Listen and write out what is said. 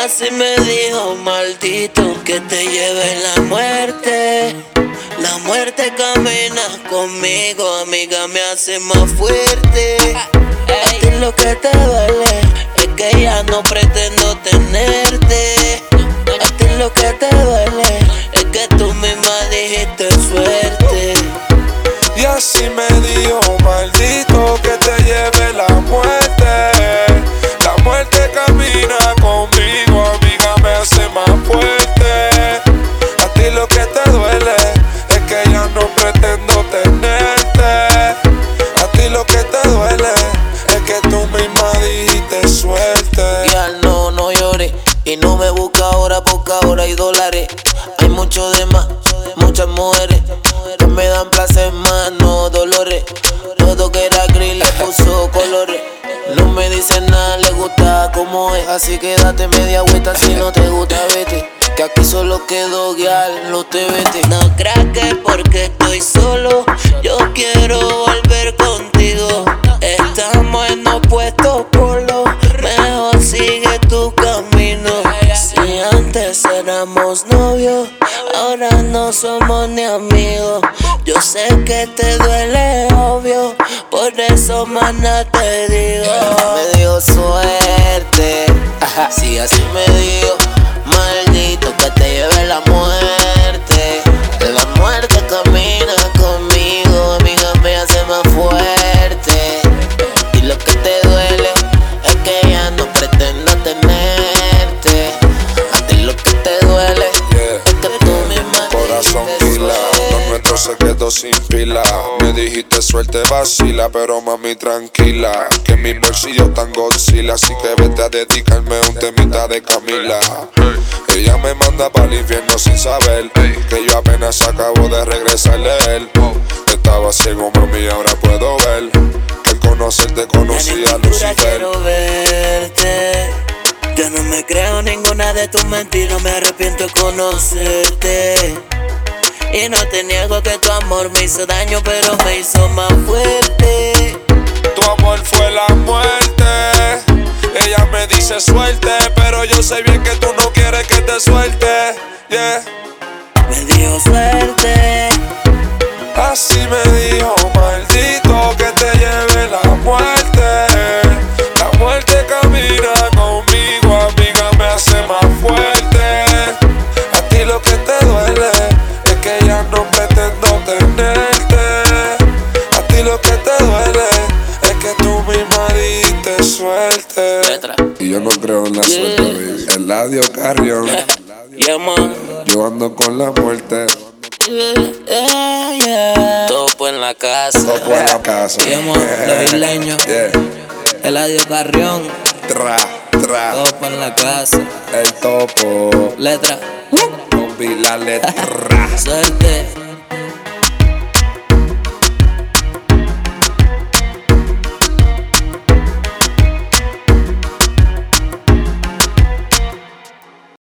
así me dijo, maldito, que te lleve la muerte. La muerte camina conmigo, amiga, me hace más fuerte. A ti lo que te duele es que ya no pretendo tenerte. A ti lo que te duele es que tú misma dijiste suerte. Y así me dijo, maldito, que te lleve la muerte. La muerte camina conmigo, amiga, me hace más fuerte. A ti lo que te duele es que ya no pretendo tenerte. A ti lo que te duele es que tú misma dijiste suerte. Ya no llores y no me busca ahora porque ahora hay dólares. Hay mucho de más, muchas mujeres que me dan placer más, no dolores. Todo que era gris le puso colores. No me dice nada, le gusta como es. Así que date media vuelta, si no te gusta vete. Que aquí solo quedó guiar, no te vete. No creas que porque estoy solo yo quiero volver contigo. Estamos en opuestos polos, mejor sigue tu camino. Si antes éramos novios, ahora no somos ni amigos. Yo sé que te duele, obvio, por eso mana te digo. Me dio suerte, si así me digo, maldito, que te lleve la muerte. La muerte camina conmigo, amiga, me hace más fuerte. Y lo que te duele es que ya no pretendo tenerte. A ti lo que te duele es que tú misma Corazón dijiste pila, suerte. lo nuestro se quedó sin pila. Me dijiste suerte vacila, pero mami tranquila, que mis bolsillos tan Godzilla. Así que vete a dedicarme un temita de Camila. Ella me manda para el infierno sin saber que yo apenas acabo de regresar de él. Estaba ciego, mami, ahora puedo ver que al conocerte conocí a Lucifer. Quiero verte. Yo no me creo ninguna de tus mentiras, me arrepiento de conocerte. Y no te niego que tu amor me hizo daño, pero me hizo más fuerte. Tu amor fue la muerte. Ella me dice suerte, pero yo sé bien que tú no quieres que te suelte. Yeah. Me dio suerte. Así me dijo, maldito, que te lleve la muerte. La muerte camina conmigo, amiga, me hace más fuerte. A ti lo que te duele es que ya no pretendo tenerte. A ti lo que te duele es que tú misma diste suerte. Letra. Y yo no creo en la suerte, baby. Eladio Carrión. Yeah, man. Yo ando con la muerte. Topo en la casa. Topo en la casa. Yeah, man. Los isleños. Yeah. Eladio Carrión. Tra. Topo en la casa. El topo. Letra. Con la letra. Suerte.